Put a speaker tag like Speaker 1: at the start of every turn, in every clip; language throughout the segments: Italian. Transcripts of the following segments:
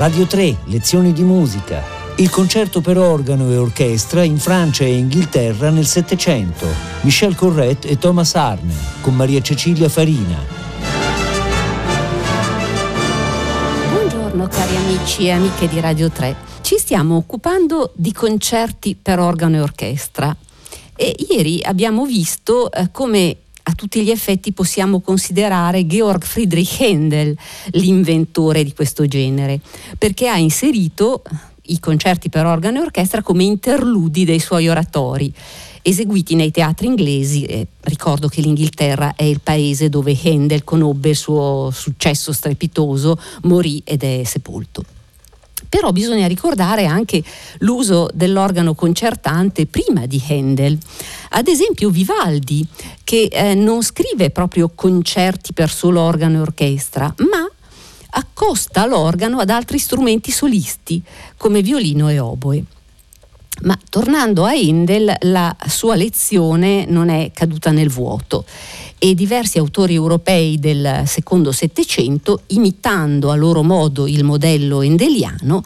Speaker 1: Radio 3, lezioni di musica. Il concerto per organo e orchestra in Francia e Inghilterra nel Settecento. Michel Corrette e Thomas Arne, con Maria Cecilia Farina.
Speaker 2: Buongiorno cari amici e amiche di Radio 3. Ci stiamo occupando di concerti per organo e orchestra. E ieri abbiamo visto come a tutti gli effetti possiamo considerare Georg Friedrich Händel l'inventore di questo genere, perché ha inserito i concerti per organo e orchestra come interludi dei suoi oratori, eseguiti nei teatri inglesi. Ricordo che l'Inghilterra è il paese dove Händel conobbe il suo successo strepitoso, morì ed è sepolto. Però bisogna ricordare anche l'uso dell'organo concertante prima di Händel. Ad esempio Vivaldi, che non scrive proprio concerti per solo organo e orchestra, ma accosta l'organo ad altri strumenti solisti, come violino e oboe. Ma tornando a Händel, la sua lezione non è caduta nel vuoto e diversi autori europei del secondo Settecento, imitando a loro modo il modello hendeliano,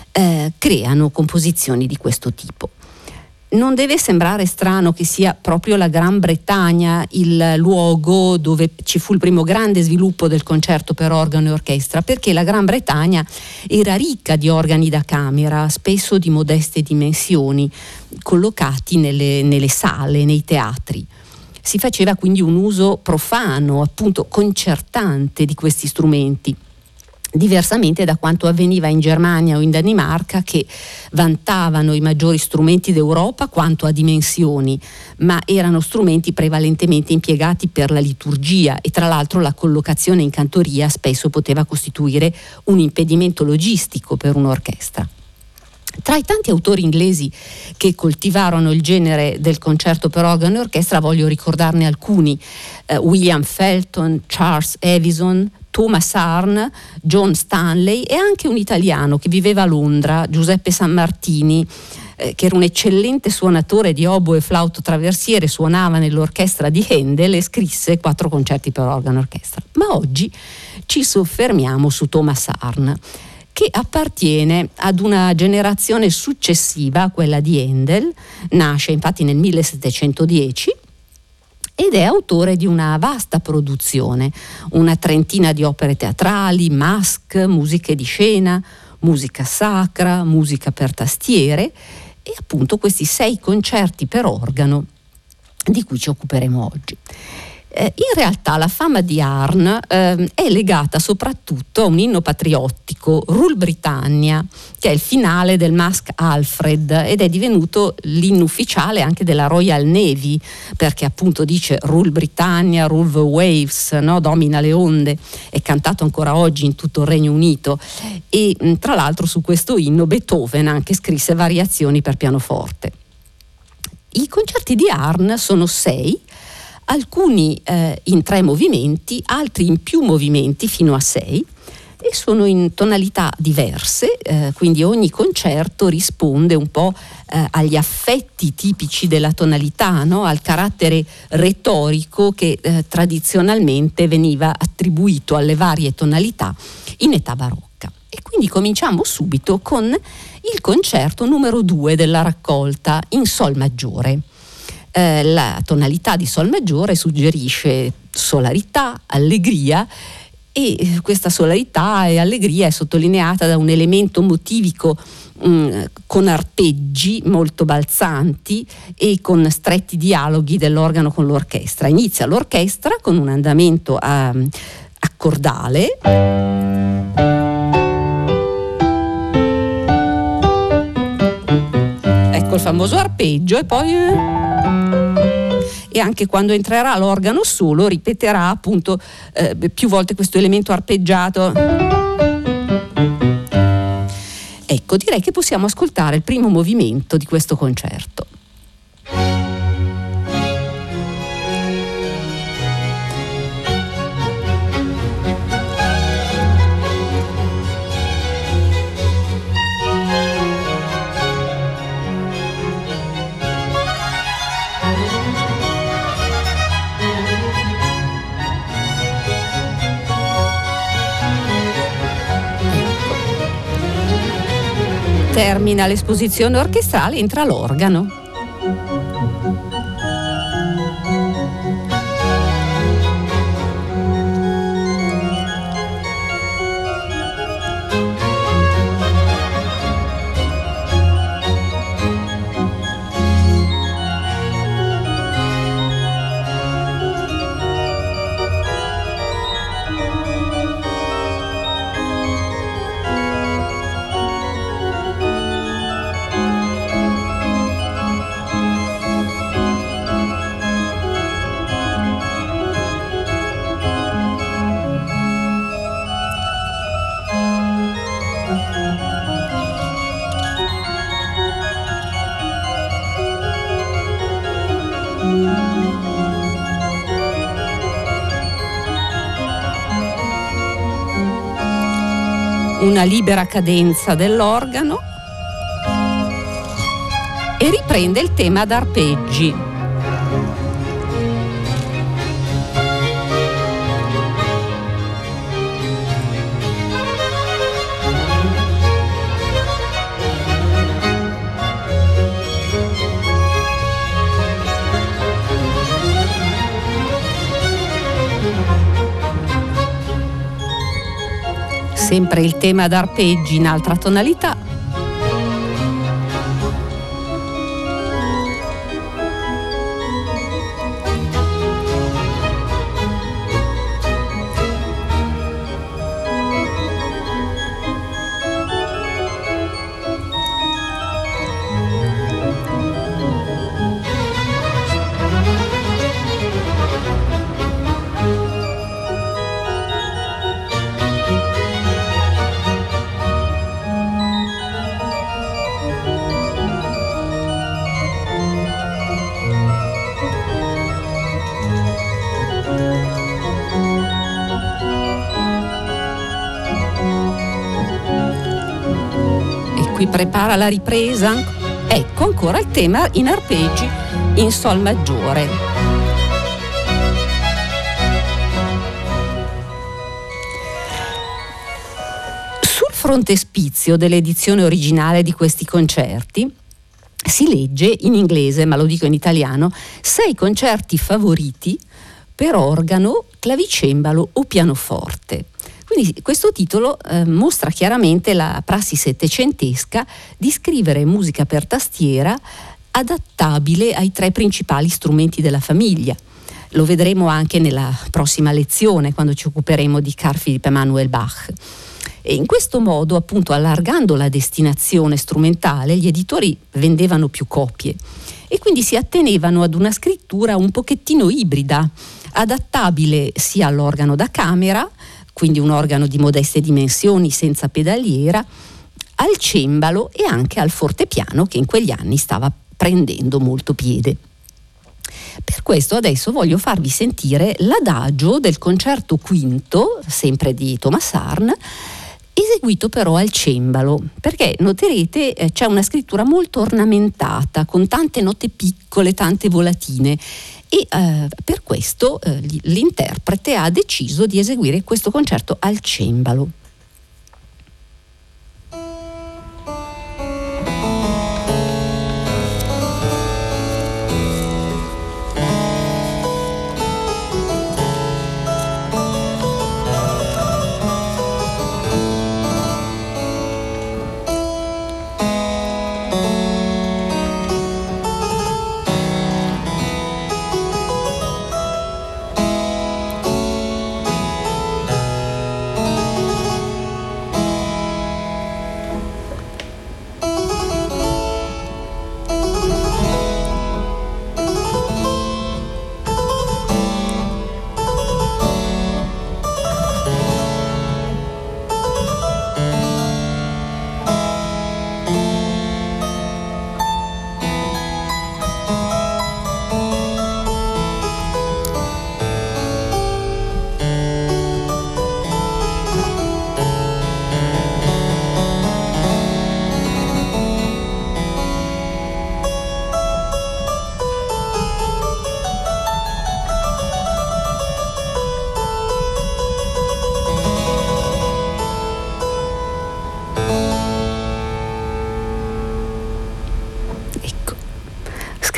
Speaker 2: creano composizioni di questo tipo. Non deve sembrare strano che sia proprio la Gran Bretagna il luogo dove ci fu il primo grande sviluppo del concerto per organo e orchestra, perché la Gran Bretagna era ricca di organi da camera, spesso di modeste dimensioni, collocati nelle sale, nei teatri. Si faceva quindi un uso profano, appunto concertante di questi strumenti, diversamente da quanto avveniva in Germania o in Danimarca, che vantavano i maggiori strumenti d'Europa quanto a dimensioni, ma erano strumenti prevalentemente impiegati per la liturgia e tra l'altro la collocazione in cantoria spesso poteva costituire un impedimento logistico per un'orchestra. Tra i tanti autori inglesi che coltivarono il genere del concerto per organo e orchestra voglio ricordarne alcuni: William Felton, Charles Evison, Thomas Arne, John Stanley e anche un italiano che viveva a Londra, Giuseppe Sammartini, che era un eccellente suonatore di oboe e flauto traversiere, suonava nell'orchestra di Händel e scrisse 4 concerti per organo e orchestra. Ma oggi ci soffermiamo su Thomas Arne, che appartiene ad una generazione successiva a quella di Händel, nasce infatti nel 1710 ed è autore di una vasta produzione, una trentina di opere teatrali, masque, musiche di scena, musica sacra, musica per tastiere e appunto questi 6 concerti per organo di cui ci occuperemo oggi. In realtà la fama di Arne è legata soprattutto a un inno patriottico, Rule Britannia, che è il finale del Mask Alfred ed è divenuto l'inno ufficiale anche della Royal Navy, perché appunto dice Rule Britannia, Rule the Waves, no? Domina le onde, è cantato ancora oggi in tutto il Regno Unito e tra l'altro su questo inno Beethoven anche scrisse variazioni per pianoforte. I concerti di Arne sono 6, alcuni in 3 movimenti, altri in più movimenti fino a 6 e sono in tonalità diverse, quindi ogni concerto risponde un po' agli affetti tipici della tonalità, no? Al carattere retorico che tradizionalmente veniva attribuito alle varie tonalità in età barocca. E quindi cominciamo subito con il concerto numero 2 della raccolta in Sol maggiore. La tonalità di Sol maggiore suggerisce solarità, allegria e questa solarità e allegria è sottolineata da un elemento motivico con arpeggi molto balzanti e con stretti dialoghi dell'organo con l'orchestra. Inizia l'orchestra con un andamento accordale ecco il famoso arpeggio e poi e anche quando entrerà l'organo solo ripeterà appunto più volte questo elemento arpeggiato. Ecco, direi che possiamo ascoltare il primo movimento di questo concerto. Termina l'esposizione orchestrale, entra l'organo. Una libera cadenza dell'organo e riprende il tema ad arpeggi. Sempre il tema ad arpeggi in altra tonalità. Prepara la ripresa. Ecco ancora il tema in arpeggi in sol maggiore. Sul frontespizio dell'edizione originale di questi concerti si legge in inglese, ma lo dico in italiano, 6 concerti favoriti per organo, clavicembalo o pianoforte. Quindi questo titolo mostra chiaramente la prassi settecentesca di scrivere musica per tastiera adattabile ai 3 principali strumenti della famiglia. Lo vedremo anche nella prossima lezione, quando ci occuperemo di Carl Philipp Emanuel Bach. E in questo modo, appunto, allargando la destinazione strumentale, gli editori vendevano più copie e quindi si attenevano ad una scrittura un pochettino ibrida, adattabile sia all'organo da camera, quindi un organo di modeste dimensioni senza pedaliera, al cembalo e anche al fortepiano, che in quegli anni stava prendendo molto piede. Per questo adesso voglio farvi sentire l'adagio del concerto quinto, sempre di Thomas Arndt, eseguito però al cembalo, perché noterete c'è una scrittura molto ornamentata, con tante note piccole, tante volatine, e per questo l'interprete ha deciso di eseguire questo concerto al cembalo.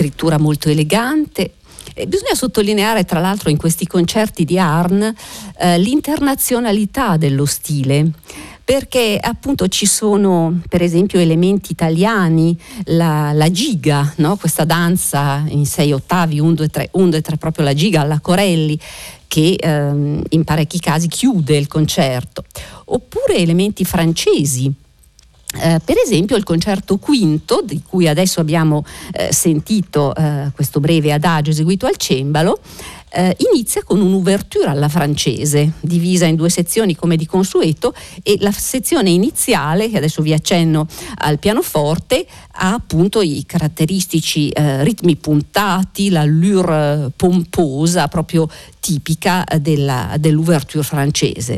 Speaker 2: scrittura molto elegante. E bisogna sottolineare tra l'altro in questi concerti di Arn l'internazionalità dello stile, perché appunto ci sono per esempio elementi italiani, la giga, no? Questa danza in 6 ottavi, 1, 2, 3, 1, 2, 3, proprio la giga alla Corelli, che in parecchi casi chiude il concerto, oppure elementi francesi. Per esempio il concerto quinto, di cui adesso abbiamo sentito questo breve adagio eseguito al cembalo, inizia con un'ouverture alla francese, divisa in 2 sezioni come di consueto, e la sezione iniziale, che adesso vi accenno al pianoforte, ha appunto i caratteristici ritmi puntati, l'allure pomposa proprio tipica dell'ouverture francese.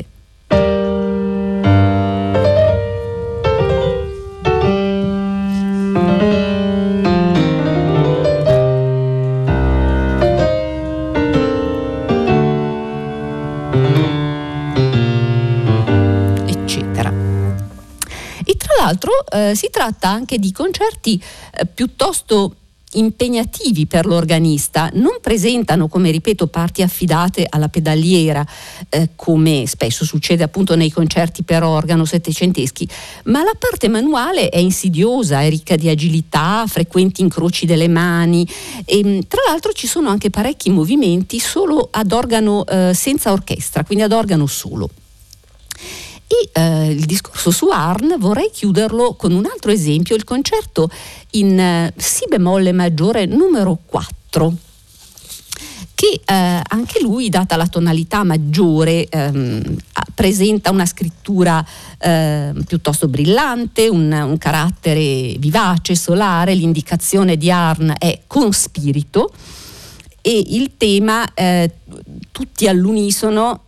Speaker 2: Tra l'altro si tratta anche di concerti piuttosto impegnativi per l'organista, non presentano, come ripeto, parti affidate alla pedaliera, come spesso succede appunto nei concerti per organo settecenteschi, ma la parte manuale è insidiosa, è ricca di agilità, frequenti incroci delle mani, e tra l'altro ci sono anche parecchi movimenti solo ad organo senza orchestra, quindi ad organo solo. E il discorso su Arn vorrei chiuderlo con un altro esempio, il concerto in Si bemolle maggiore numero 4, che anche lui, data la tonalità maggiore, presenta una scrittura piuttosto brillante, un carattere vivace, solare. L'indicazione di Arn è con spirito, e il tema tutti all'unisono,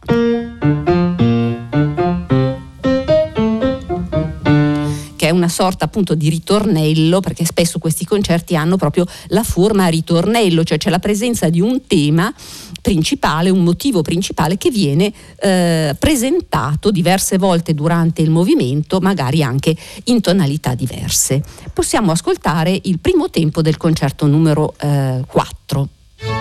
Speaker 2: che è una sorta appunto di ritornello, perché spesso questi concerti hanno proprio la forma a ritornello, cioè c'è la presenza di un tema principale, un motivo principale che viene presentato diverse volte durante il movimento, magari anche in tonalità diverse. Possiamo ascoltare il primo tempo del concerto numero 4.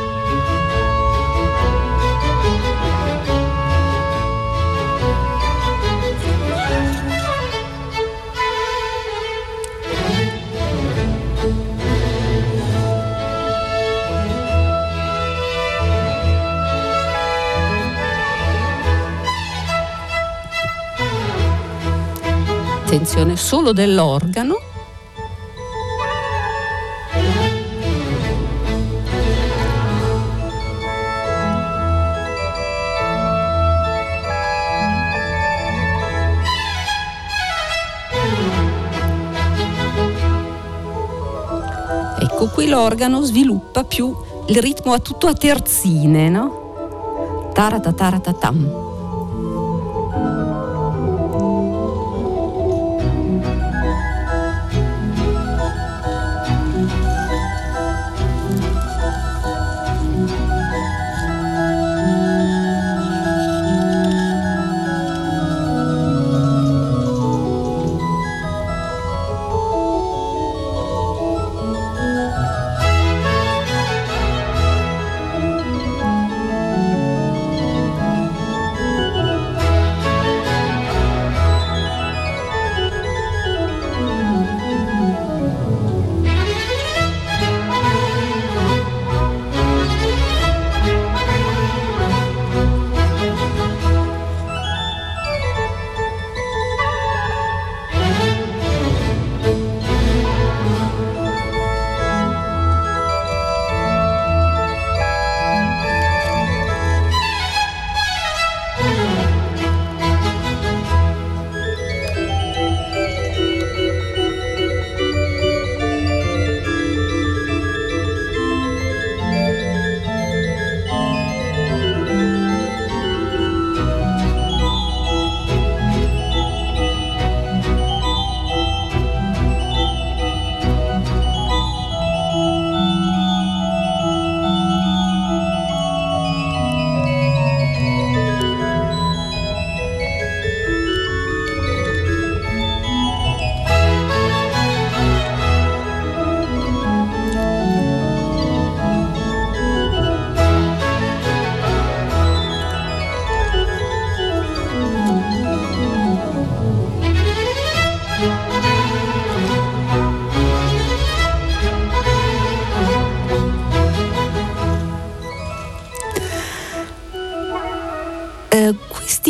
Speaker 2: Attenzione solo dell'organo. Ecco, qui l'organo sviluppa più il ritmo a tutto a terzine, no? Taratatatam.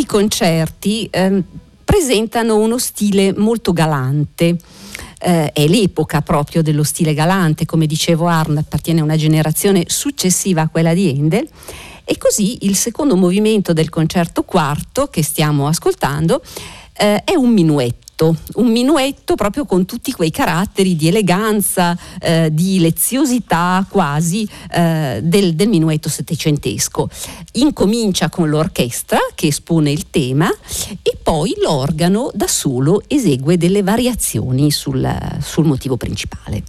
Speaker 2: concerti presentano uno stile molto galante. È l'epoca proprio dello stile galante, come dicevo Arndt appartiene a una generazione successiva a quella di Handel, e così il secondo movimento del concerto quarto che stiamo ascoltando è un minuetto proprio con tutti quei caratteri di eleganza, di leziosità quasi del minuetto settecentesco. Incomincia con l'orchestra che espone il tema e poi l'organo da solo esegue delle variazioni sul motivo principale.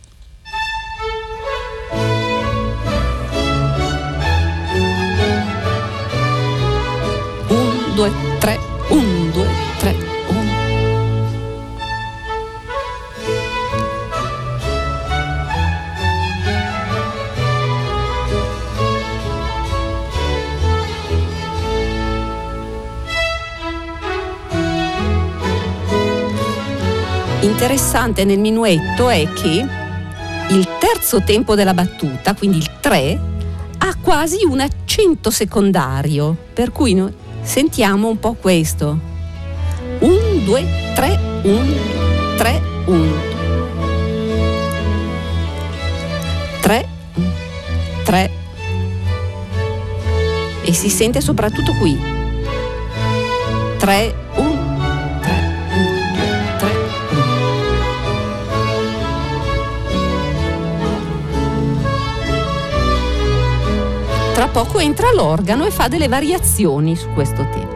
Speaker 2: Un, due, tre, un, due, tre. Interessante nel minuetto è che il terzo tempo della battuta, quindi il 3, ha quasi un accento secondario, per cui noi sentiamo un po' questo. 1, 2, 3, 1, 3, 1. 3, 3. E si sente soprattutto qui. 3, 1. Tra poco entra l'organo e fa delle variazioni su questo tema.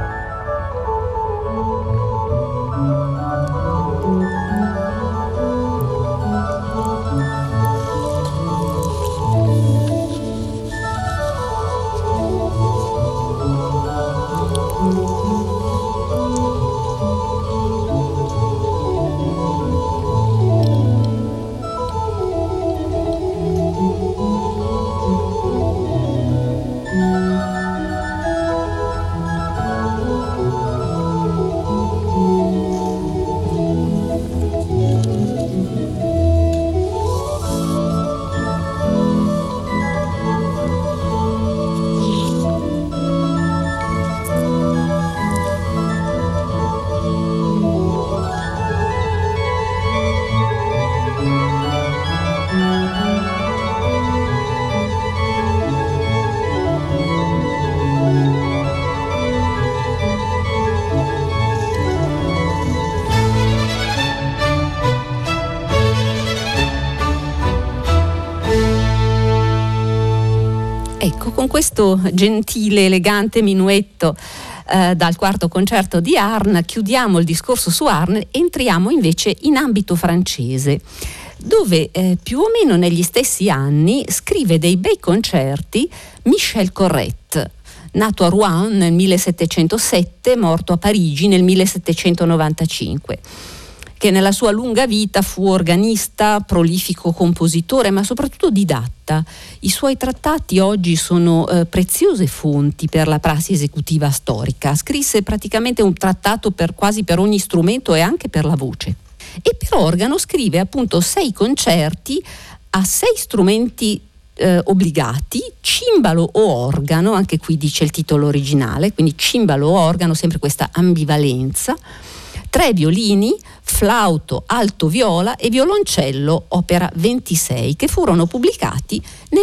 Speaker 2: Ecco, con questo gentile, elegante minuetto dal quarto concerto di Arne chiudiamo il discorso su Arne, entriamo invece in ambito francese, dove più o meno negli stessi anni scrive dei bei concerti Michel Corrette, nato a Rouen nel 1707, morto a Parigi nel 1795. Che nella sua lunga vita fu organista, prolifico compositore, ma soprattutto didatta. I suoi trattati oggi sono preziose fonti per la prassi esecutiva storica. Scrisse praticamente un trattato quasi per ogni strumento e anche per la voce. E per organo scrive appunto 6 concerti a 6 strumenti obbligati, cimbalo o organo, anche qui dice il titolo originale, quindi cimbalo o organo, sempre questa ambivalenza. 3 violini, flauto, alto viola e violoncello, opera 26, che furono pubblicati nel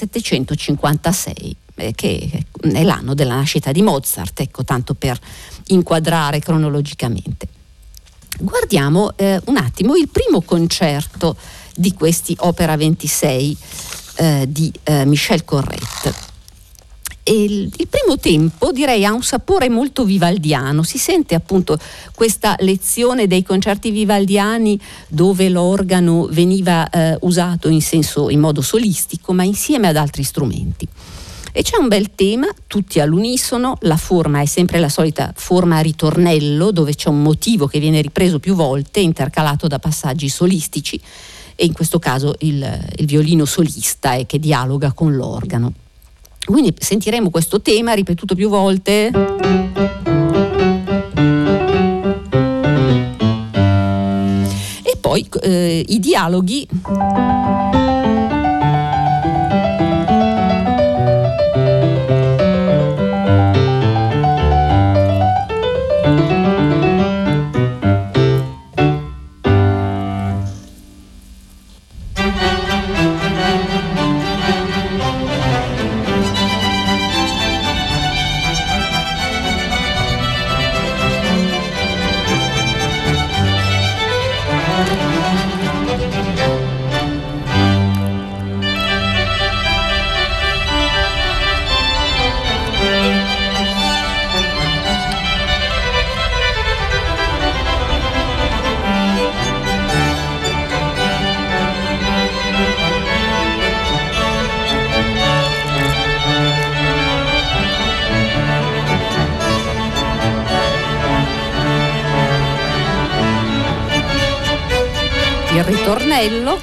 Speaker 2: 1756, che è l'anno della nascita di Mozart, ecco, tanto per inquadrare cronologicamente. Guardiamo un attimo il primo concerto di questi opera 26 di Michel Corrette. E il primo tempo, direi, ha un sapore molto vivaldiano. Si sente appunto questa lezione dei concerti vivaldiani dove l'organo veniva usato in modo solistico, ma insieme ad altri strumenti. E c'è un bel tema, tutti all'unisono, la forma è sempre la solita forma a ritornello, dove c'è un motivo che viene ripreso più volte, intercalato da passaggi solistici, e in questo caso il violino solista che dialoga con l'organo. Quindi sentiremo questo tema ripetuto più volte. E poi i dialoghi. il ritornello.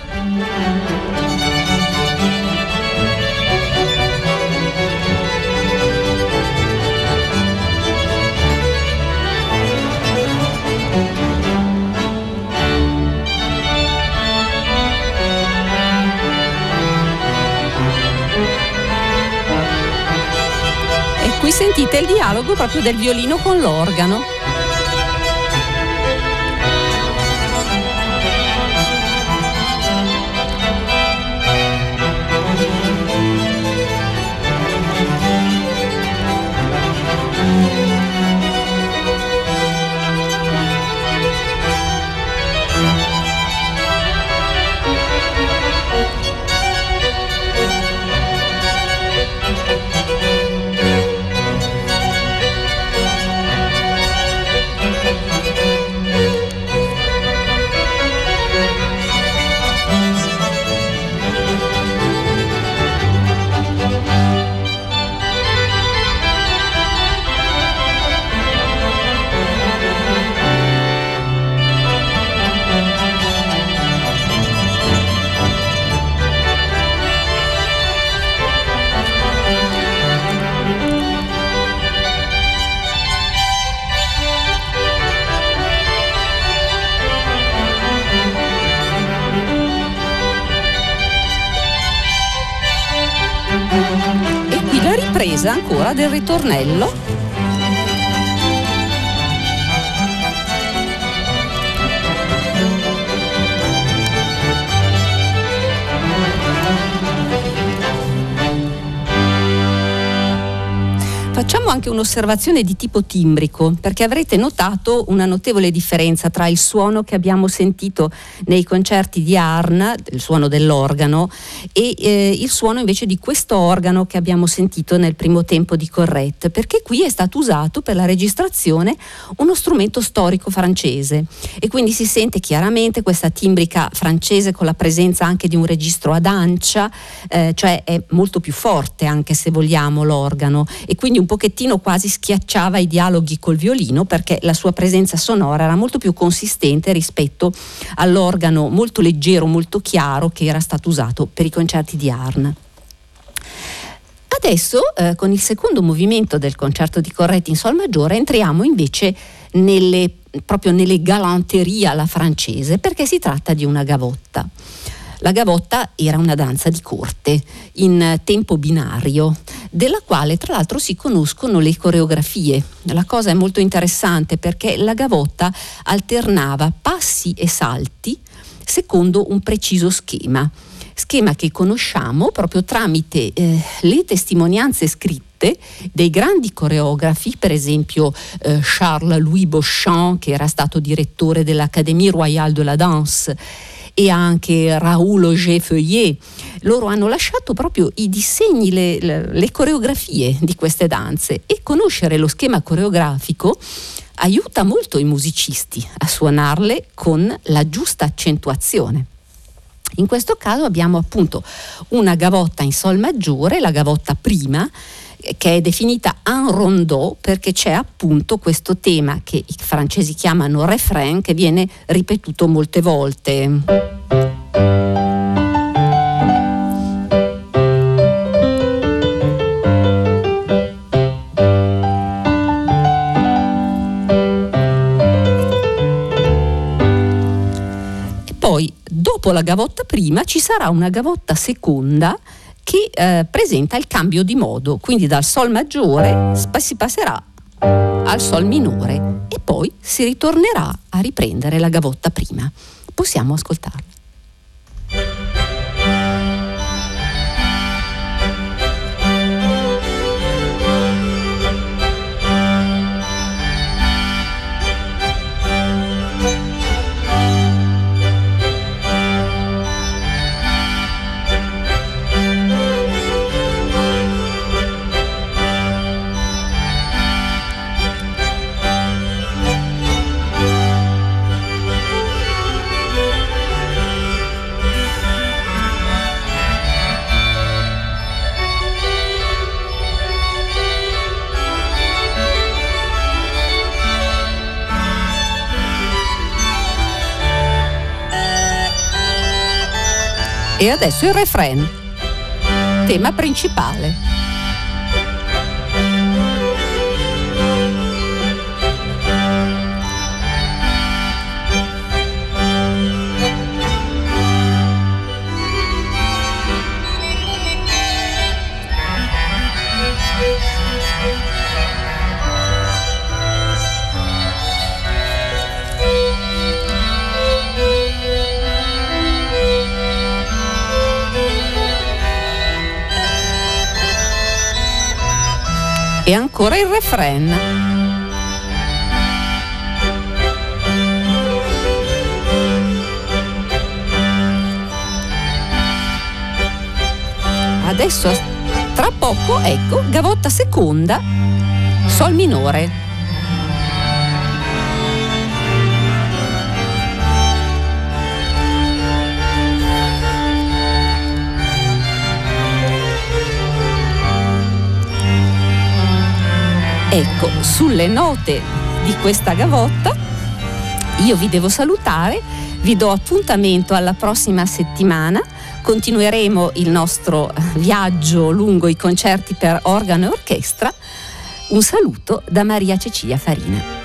Speaker 2: E qui sentite il dialogo proprio del violino con l'organo. Ripresa ancora del ritornello. Facciamo anche un'osservazione di tipo timbrico, perché avrete notato una notevole differenza tra il suono che abbiamo sentito nei concerti di Arne, il suono dell'organo, e il suono invece di questo organo che abbiamo sentito nel primo tempo di Corrette, perché qui è stato usato per la registrazione uno strumento storico francese e quindi si sente chiaramente questa timbrica francese con la presenza anche di un registro ad ancia, cioè è molto più forte anche se vogliamo l'organo, e quindi un pochettino quasi schiacciava i dialoghi col violino perché la sua presenza sonora era molto più consistente rispetto all'organo molto leggero, molto chiaro che era stato usato per i concerti di Arne. Adesso con il secondo movimento del concerto di Corrette in sol maggiore entriamo invece proprio nelle galanterie alla francese, perché si tratta di una gavotta. La gavotta era una danza di corte in tempo binario, della quale tra l'altro si conoscono le coreografie. La cosa è molto interessante perché la gavotta alternava passi e salti secondo un preciso schema che conosciamo proprio tramite le testimonianze scritte dei grandi coreografi, per esempio Charles-Louis Beauchamp, che era stato direttore dell'Académie Royale de la Danse, e anche Raoul Auger-Feuillet. Loro hanno lasciato proprio i disegni, le coreografie di queste danze, e conoscere lo schema coreografico aiuta molto i musicisti a suonarle con la giusta accentuazione. In questo caso abbiamo appunto una gavotta in sol maggiore, la gavotta prima, che è definita un rondeau perché c'è appunto questo tema che i francesi chiamano refrain, che viene ripetuto molte volte. E poi dopo la gavotta prima ci sarà una gavotta seconda che presenta il cambio di modo, quindi dal sol maggiore si passerà al sol minore e poi si ritornerà a riprendere la gavotta prima. Possiamo ascoltarla. E adesso il refrain, tema principale. E ancora il refrain. Adesso, tra poco, ecco, gavotta seconda, sol minore. Ecco, sulle note di questa gavotta io vi devo salutare, vi do appuntamento alla prossima settimana, continueremo il nostro viaggio lungo i concerti per organo e orchestra. Un saluto da Maria Cecilia Farina.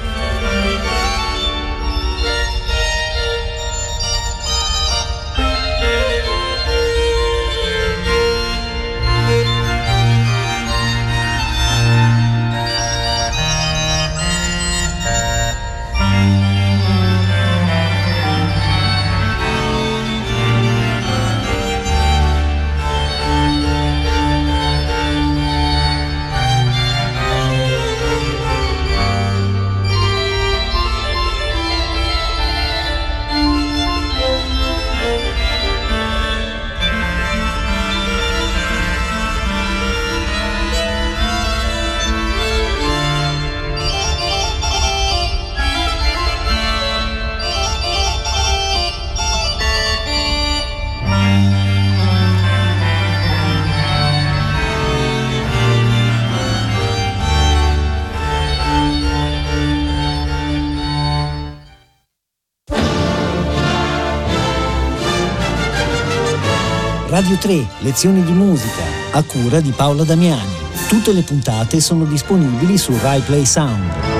Speaker 1: Radio 3, lezioni di musica, a cura di Paola Damiani. Tutte le puntate sono disponibili su Rai Play Sound.